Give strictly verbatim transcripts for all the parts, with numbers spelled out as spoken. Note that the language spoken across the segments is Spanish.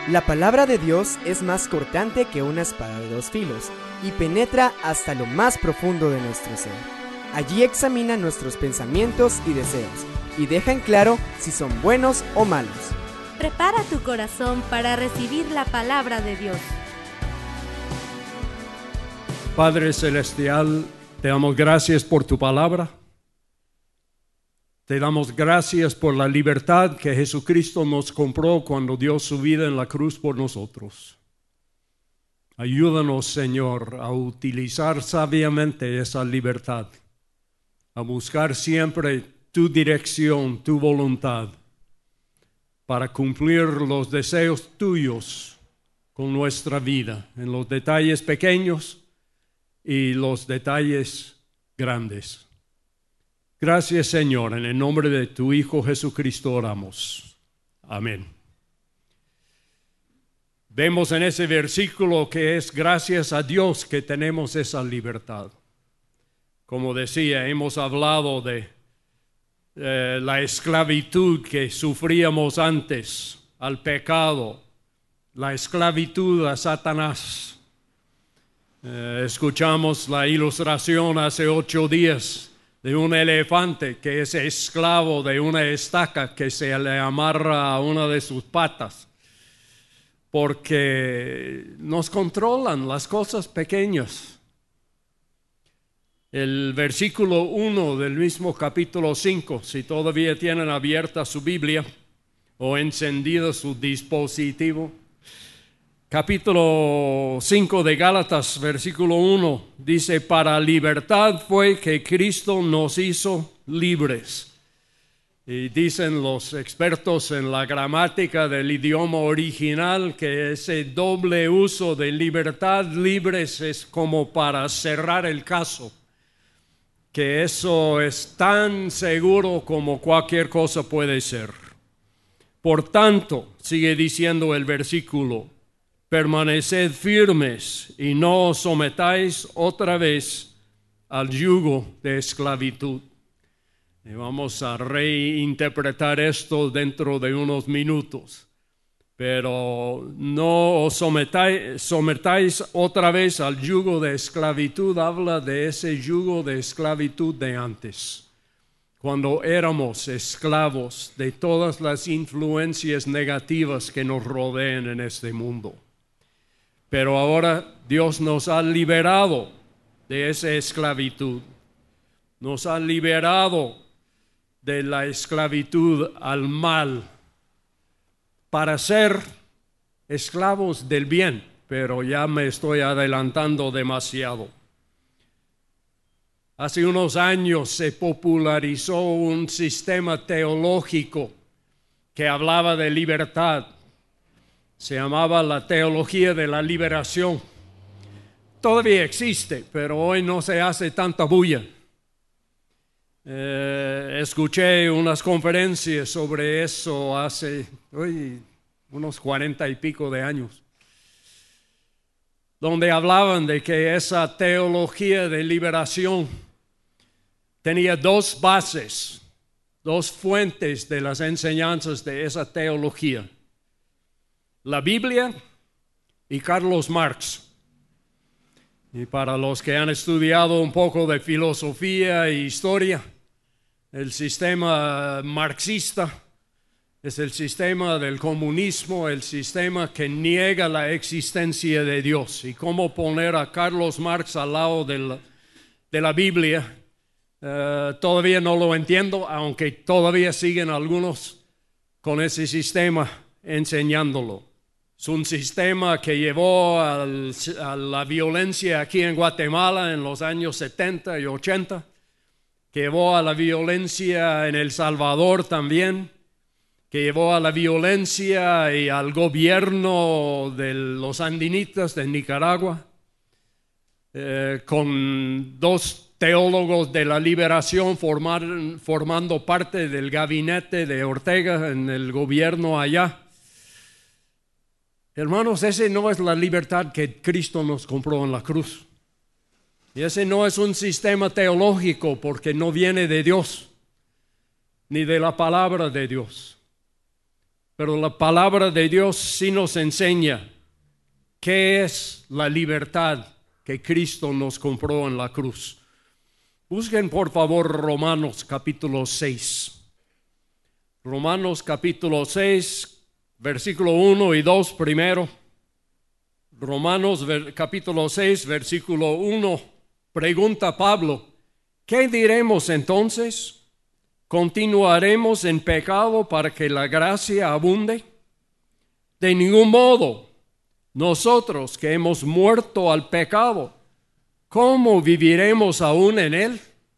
La palabra de Dios es más cortante que una espada de dos filos y penetra hasta lo más profundo de nuestro ser. Allí examina nuestros pensamientos y deseos y deja en claro si son buenos o malos. Prepara tu corazón para recibir la palabra de Dios. Padre Celestial, te damos gracias por tu palabra. Te damos gracias por la libertad que Jesucristo nos compró cuando dio su vida en la cruz por nosotros. Ayúdanos, Señor, a utilizar sabiamente esa libertad, a buscar siempre tu dirección, tu voluntad, para cumplir los deseos tuyos con nuestra vida, en los detalles pequeños y los detalles grandes. Gracias, Señor, en el nombre de tu Hijo Jesucristo oramos. Amén. Vemos en ese versículo que es gracias a Dios que tenemos esa libertad. Como decía, hemos hablado de eh, la esclavitud que sufríamos antes al pecado, la esclavitud a Satanás. Eh, escuchamos la ilustración hace ocho días de un elefante que es esclavo de una estaca que se le amarra a una de sus patas, porque nos controlan las cosas pequeñas. El versículo uno del mismo capítulo cinco, si todavía tienen abierta su Biblia o encendido su dispositivo, capítulo cinco de Gálatas, versículo uno, dice: para libertad fue que Cristo nos hizo libres. Y dicen los expertos en la gramática del idioma original que ese doble uso de libertad, libres, es como para cerrar el caso, que eso es tan seguro como cualquier cosa puede ser. Por tanto, sigue diciendo el versículo, permaneced firmes y no os sometáis otra vez al yugo de esclavitud. Y vamos a reinterpretar esto dentro de unos minutos. Pero no os sometáis, sometáis otra vez al yugo de esclavitud. Habla de ese yugo de esclavitud de antes, cuando éramos esclavos de todas las influencias negativas que nos rodean en este mundo. Pero ahora Dios nos ha liberado de esa esclavitud. Nos ha liberado de la esclavitud al mal para ser esclavos del bien. Pero ya me estoy adelantando demasiado. Hace unos años se popularizó un sistema teológico que hablaba de libertad. Se llamaba la teología de la liberación. Todavía existe, pero hoy no se hace tanta bulla. Eh, escuché unas conferencias sobre eso hace uy, unos cuarenta y pico de años, donde hablaban de que esa teología de liberación tenía dos bases, dos fuentes de las enseñanzas de esa teología: la Biblia y Carlos Marx. Y para los que han estudiado un poco de filosofía e historia, el sistema marxista es el sistema del comunismo, el sistema que niega la existencia de Dios. Y cómo poner a Carlos Marx al lado de la, de la Biblia, uh, todavía no lo entiendo, aunque todavía siguen algunos con ese sistema enseñándolo. Es un sistema que llevó al, a la violencia aquí en Guatemala en los años setenta y ochenta, que llevó a la violencia en El Salvador también, que llevó a la violencia y al gobierno de los sandinistas de Nicaragua, eh, con dos teólogos de la liberación formar, formando parte del gabinete de Ortega en el gobierno allá. Hermanos, ese no es la libertad que Cristo nos compró en la cruz. Y ese no es un sistema teológico, porque no viene de Dios, ni de la palabra de Dios. Pero la palabra de Dios sí nos enseña qué es la libertad que Cristo nos compró en la cruz. Busquen por favor Romanos capítulo seis. Romanos capítulo seis, versículo uno y dos primero. Romanos capítulo seis, versículo uno. Pregunta Pablo, ¿qué diremos entonces? ¿Continuaremos en pecado para que la gracia abunde? De ningún modo. Nosotros que hemos muerto al pecado, ¿cómo viviremos aún en él?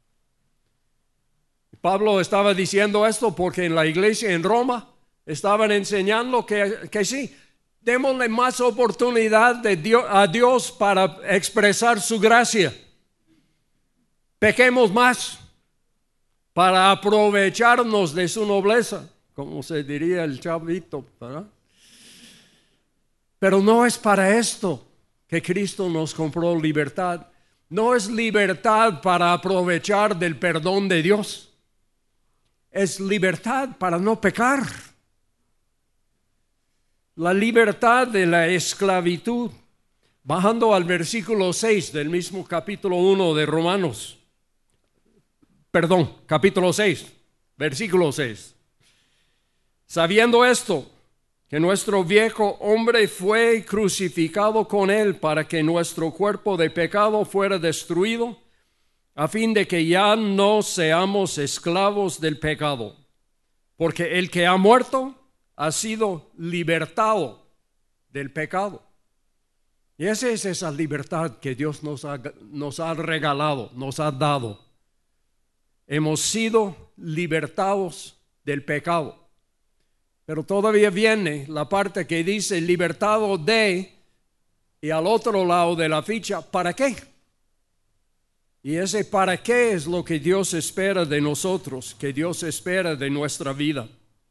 Pablo estaba diciendo esto porque en la iglesia en Roma estaban enseñando que, que sí, démosle más oportunidad de Dios, a Dios para expresar su gracia. Pequemos más para aprovecharnos de su nobleza, como se diría el chavito, ¿verdad? Pero no es para esto que Cristo nos compró libertad. No es libertad para aprovechar del perdón de Dios. Es libertad para no pecar. La libertad de la esclavitud. Bajando al versículo seis del mismo capítulo uno de Romanos. Perdón, capítulo seis, versículo seis. Sabiendo esto, que nuestro viejo hombre fue crucificado con él para que nuestro cuerpo de pecado fuera destruido, a fin de que ya no seamos esclavos del pecado. Porque el que ha muerto ha sido libertado del pecado. Y esa es esa libertad que Dios nos ha, nos ha regalado, nos ha dado. Hemos sido libertados del pecado. Pero todavía viene la parte que dice libertado de, y al otro lado de la ficha, ¿para qué? Y ese para qué es lo que Dios espera de nosotros, que Dios espera de nuestra vida.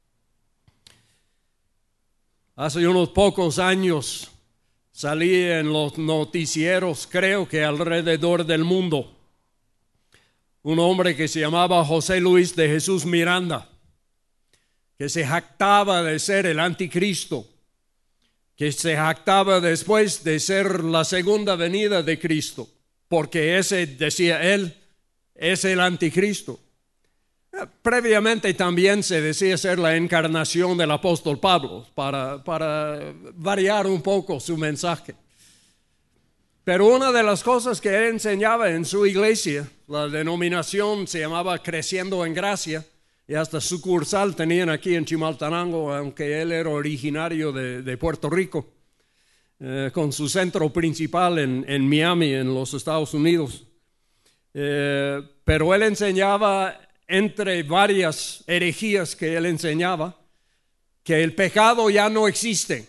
Hace unos pocos años salí en los noticieros, creo que alrededor del mundo, un hombre que se llamaba José Luis de Jesús Miranda, que se jactaba de ser el anticristo, que se jactaba después de ser la segunda venida de Cristo, porque ese, decía él, es el anticristo. Previamente también se decía ser la encarnación del apóstol Pablo, para, para variar un poco su mensaje. Pero una de las cosas que él enseñaba en su iglesia, la denominación se llamaba Creciendo en Gracia, y hasta sucursal tenían aquí en Chimaltenango, aunque él era originario de, de Puerto Rico, eh, con su centro principal en, en Miami, en los Estados Unidos. Eh, pero él enseñaba, entre varias herejías que él enseñaba, que el pecado ya no existe.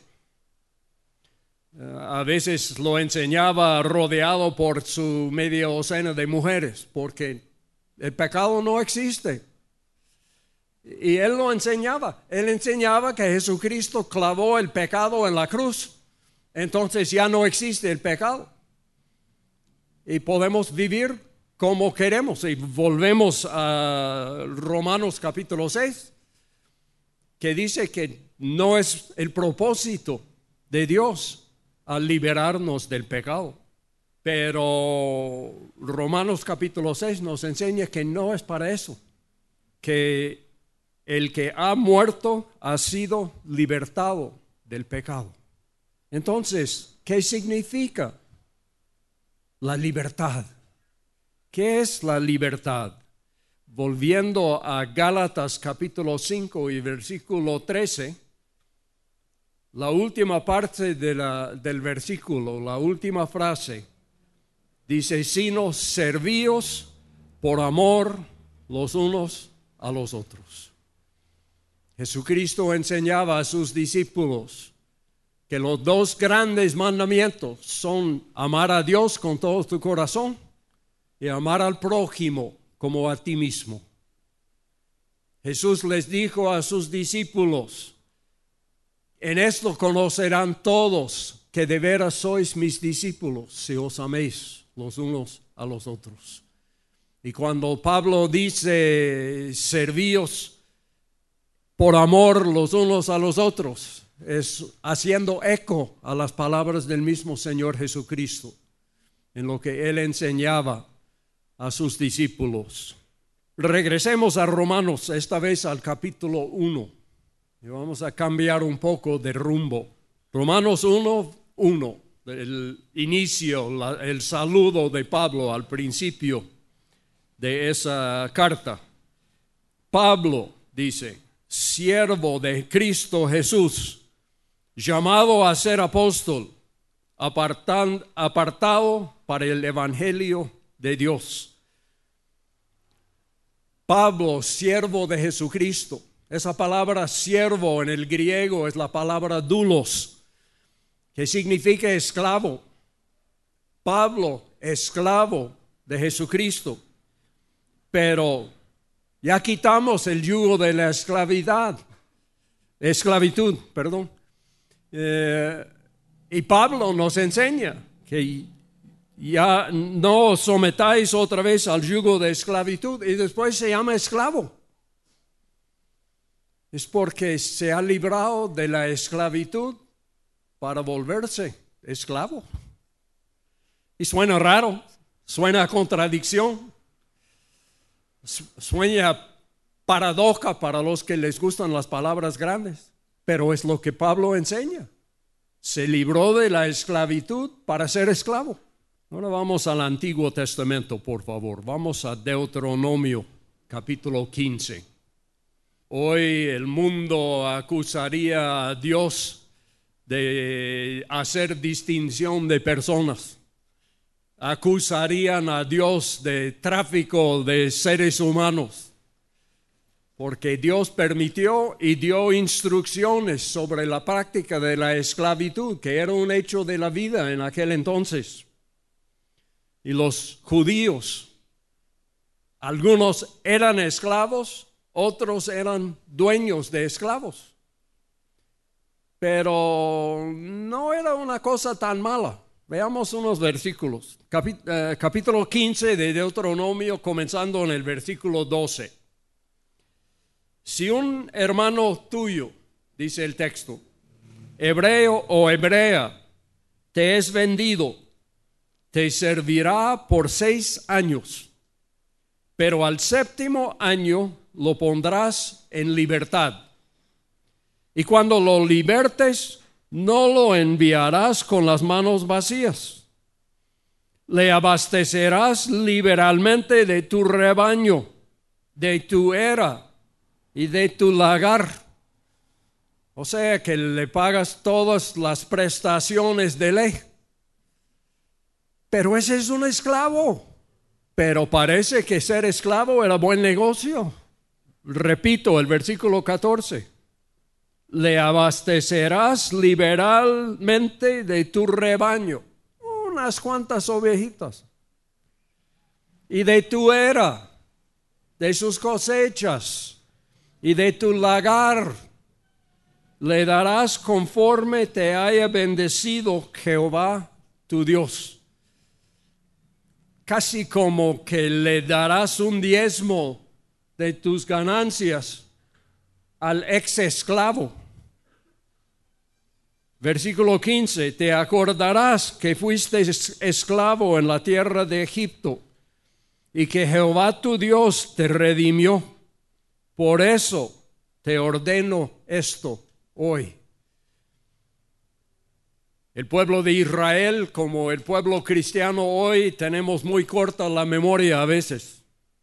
A veces lo enseñaba rodeado por su media docena de mujeres, porque el pecado no existe. Y él lo enseñaba. Él enseñaba que Jesucristo clavó el pecado en la cruz. Entonces ya no existe el pecado. Y podemos vivir como queremos. Y volvemos a Romanos capítulo seis, que dice que no es el propósito de Dios al liberarnos del pecado. Pero Romanos capítulo seis nos enseña que no es para eso, que el que ha muerto ha sido libertado del pecado. Entonces, ¿qué significa la libertad? ¿Qué es la libertad? Volviendo a Gálatas capítulo cinco y versículo trece, la última parte de la, del versículo, la última frase, dice, sino servíos por amor los unos a los otros. Jesucristo enseñaba a sus discípulos que los dos grandes mandamientos son amar a Dios con todo tu corazón y amar al prójimo como a ti mismo. Jesús les dijo a sus discípulos, en esto conocerán todos que de veras sois mis discípulos, si os améis los unos a los otros. Y cuando Pablo dice servíos, por amor los unos a los otros, es haciendo eco a las palabras del mismo Señor Jesucristo, en lo que Él enseñaba a sus discípulos. Regresemos a Romanos, esta vez al capítulo uno, y vamos a cambiar un poco de rumbo. Romanos uno, uno, el inicio, la, el saludo de Pablo al principio de esa carta. Pablo dice, siervo de Cristo Jesús, llamado a ser apóstol, apartan, apartado para el evangelio de Dios. Pablo, siervo de Jesucristo. Esa palabra siervo en el griego es la palabra doulos, que significa esclavo. Pablo, esclavo de Jesucristo. Pero ya quitamos el yugo de la esclavitud, esclavitud, perdón. Eh, y Pablo nos enseña que ya no os sometáis otra vez al yugo de esclavitud, y después se llama esclavo. Es porque se ha librado de la esclavitud para volverse esclavo. Y suena raro, suena a contradicción, suena paradoja para los que les gustan las palabras grandes, pero es lo que Pablo enseña. Se libró de la esclavitud para ser esclavo. Ahora vamos al Antiguo Testamento, por favor. Vamos a Deuteronomio, capítulo quince. Hoy el mundo acusaría a Dios de hacer distinción de personas. Acusarían a Dios de tráfico de seres humanos, porque Dios permitió y dio instrucciones sobre la práctica de la esclavitud, que era un hecho de la vida en aquel entonces. Y los judíos, algunos eran esclavos, otros eran dueños de esclavos. Pero no era una cosa tan mala. Veamos unos versículos. Capí- eh, capítulo quince de Deuteronomio, comenzando en el versículo doce. Si un hermano tuyo, dice el texto, hebreo o hebrea, te es vendido, te servirá por seis años, pero al séptimo año lo pondrás en libertad. Y cuando lo libertes, no lo enviarás con las manos vacías. Le abastecerás liberalmente de tu rebaño, de tu era y de tu lagar. O sea que le pagas todas las prestaciones de ley. Pero ese es un esclavo. Pero parece que ser esclavo era buen negocio. Repito el versículo catorce. Le abastecerás liberalmente de tu rebaño, unas cuantas ovejitas, y de tu era, de sus cosechas, y de tu lagar. Le darás conforme te haya bendecido Jehová tu Dios. Casi como que le darás un diezmo de tus ganancias al ex esclavo. Versículo quince, te acordarás que fuiste esclavo en la tierra de Egipto y que Jehová tu Dios te redimió. Por eso te ordeno esto hoy. El pueblo de Israel, como el pueblo cristiano hoy, tenemos muy corta la memoria a veces.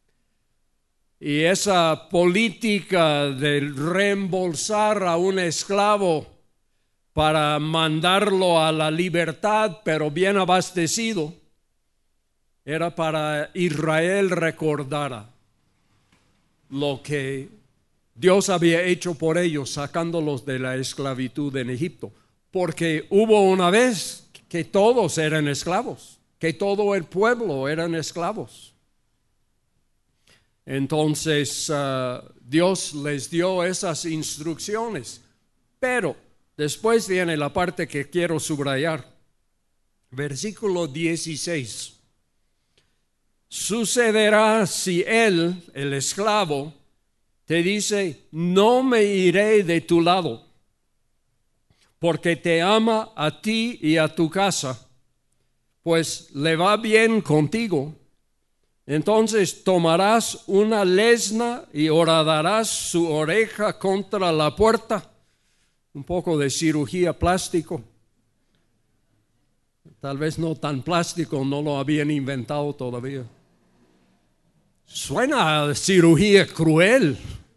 Y esa política de reembolsar a un esclavo para mandarlo a la libertad, pero bien abastecido, era para Israel recordara lo que Dios había hecho por ellos, sacándolos de la esclavitud en Egipto. Porque hubo una vez que todos eran esclavos, que todo el pueblo eran esclavos. Entonces uh, Dios les dio esas instrucciones, pero después viene la parte que quiero subrayar. Versículo dieciséis. Sucederá si él, el esclavo, te dice, no me iré de tu lado, porque te ama a ti y a tu casa, pues le va bien contigo. Entonces tomarás una lesna y horadarás su oreja contra la puerta. Un poco de cirugía plástico. Tal vez no tan plástico, no lo habían inventado todavía. Suena a cirugía cruel.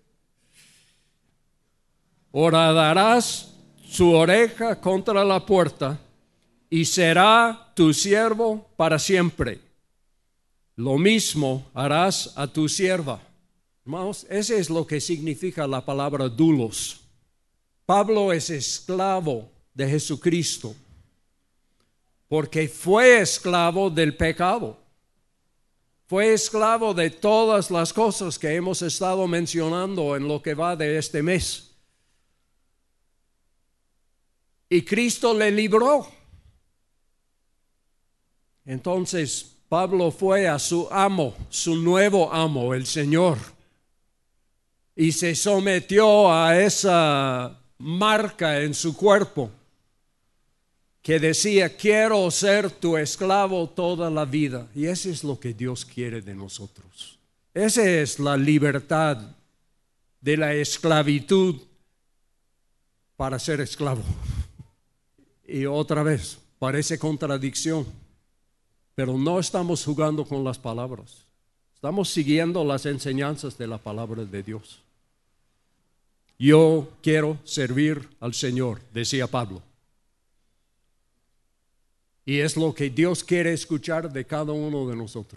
Horadarás su oreja contra la puerta y será tu siervo para siempre. Lo mismo harás a tu sierva. Hermanos, ese es lo que significa la palabra doulos. Pablo es esclavo de Jesucristo porque fue esclavo del pecado. Fue esclavo de todas las cosas que hemos estado mencionando en lo que va de este mes. Y Cristo le libró. Entonces Pablo fue a su amo, su nuevo amo, el Señor, y se sometió a esa marca en su cuerpo que decía, quiero ser tu esclavo toda la vida. Y eso es lo que Dios quiere de nosotros. Esa es la libertad de la esclavitud para ser esclavo. Y otra vez, parece contradicción, pero no estamos jugando con las palabras. Estamos siguiendo las enseñanzas de la palabra de Dios. Yo quiero servir al Señor, decía Pablo. Y es lo que Dios quiere escuchar de cada uno de nosotros.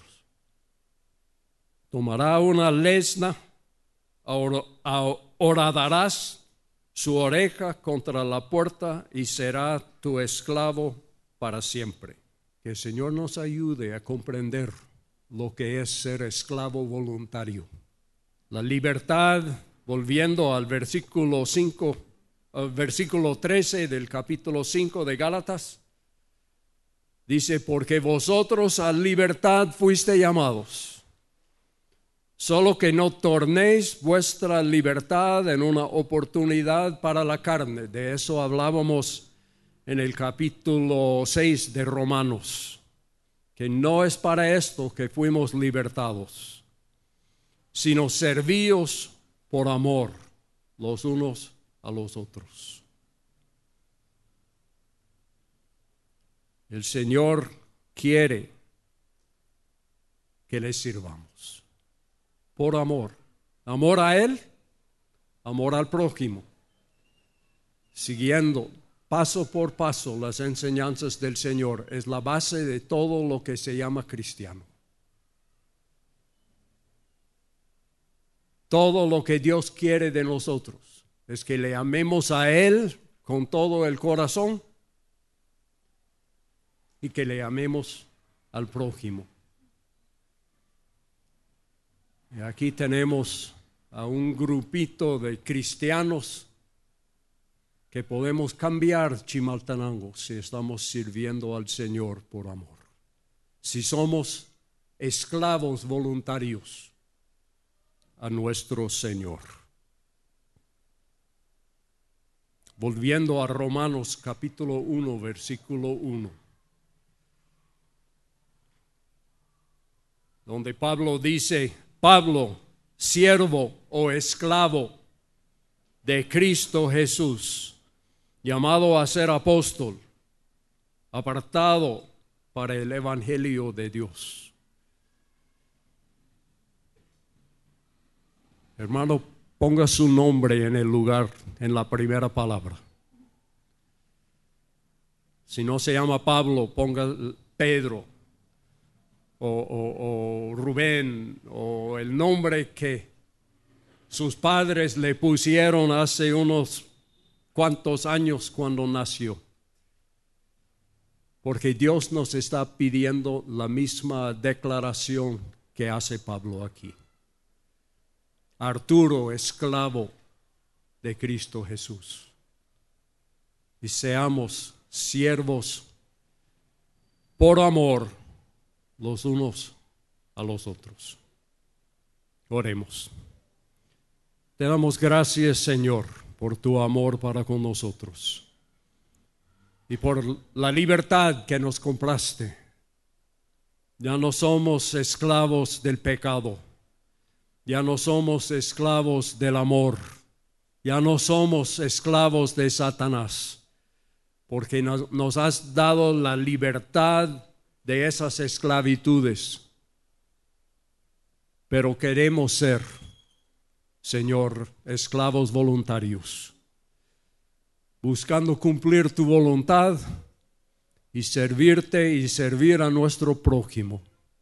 Tomará una lesna, horadarás su oreja contra la puerta y será tu esclavo para siempre. Que el Señor nos ayude a comprender lo que es ser esclavo voluntario. La libertad, volviendo al versículo cinco, al versículo trece del capítulo cinco de Gálatas, dice, porque vosotros a libertad fuiste llamados, solo que no tornéis vuestra libertad en una oportunidad para la carne. De eso hablábamos en el capítulo seis de Romanos, que no es para esto que fuimos libertados, sino servíos por amor los unos a los otros. El Señor quiere que le sirvamos por amor. Amor a Él, amor al prójimo, siguiendo paso por paso las enseñanzas del Señor. Es la base de todo lo que se llama cristiano. Todo lo que Dios quiere de nosotros es que le amemos a Él con todo el corazón y que le amemos al prójimo. Y aquí tenemos a un grupito de cristianos que podemos cambiar Chimaltenango si estamos sirviendo al Señor por amor. Si somos esclavos voluntarios a nuestro Señor. Volviendo a Romanos capítulo uno, versículo uno. Donde Pablo dice, Pablo, siervo o esclavo de Cristo Jesús, llamado a ser apóstol, apartado para el evangelio de Dios. Hermano, ponga su nombre en el lugar, en la primera palabra. Si no se llama Pablo, ponga Pedro. O, o, o Rubén, o el nombre que sus padres le pusieron hace unos cuantos años cuando nació. Porque Dios nos está pidiendo la misma declaración que hace Pablo aquí. Arturo, esclavo de Cristo Jesús. Y seamos siervos por amor los unos a los otros. Oremos. Te damos gracias, Señor, por tu amor para con nosotros y por la libertad que nos compraste. Ya no somos esclavos del pecado, ya no somos esclavos del amor, ya no somos esclavos de Satanás, porque nos, nos has dado la libertad de esas esclavitudes. Pero queremos ser, Señor, esclavos voluntarios, buscando cumplir tu voluntad y servirte y servir a nuestro prójimo.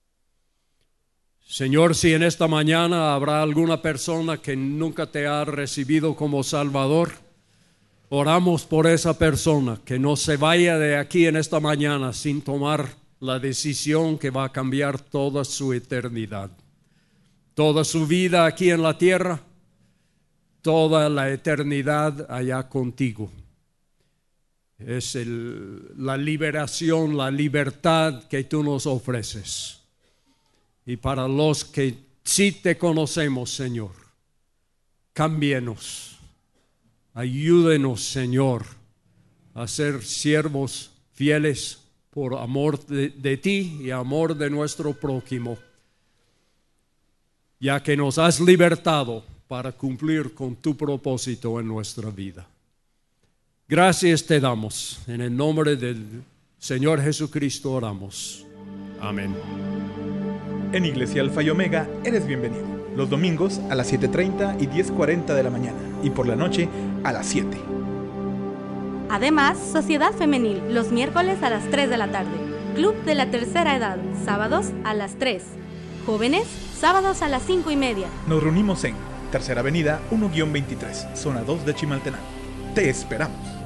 Señor, si en esta mañana habrá alguna persona que nunca te ha recibido como Salvador, oramos por esa persona, que no se vaya de aquí en esta mañana sin tomar la decisión que va a cambiar toda su eternidad. Toda su vida aquí en la tierra, toda la eternidad allá contigo. Es el, la liberación, la libertad que tú nos ofreces. Y para los que sí te conocemos, Señor, cámbienos, ayúdenos, Señor, a ser siervos fieles por amor de, de ti y amor de nuestro prójimo, ya que nos has libertado para cumplir con tu propósito en nuestra vida. Gracias te damos. En el nombre del Señor Jesucristo oramos. Amén. En Iglesia Alfa y Omega eres bienvenido. Los domingos a las siete treinta y diez cuarenta de la mañana y por la noche a las siete. Además, Sociedad Femenil, los miércoles a las tres de la tarde. Club de la Tercera Edad, sábados a las tres. Jóvenes, sábados a las cinco y media. Nos reunimos en Tercera Avenida uno guión veintitrés, zona dos de Chimaltenango. Te esperamos.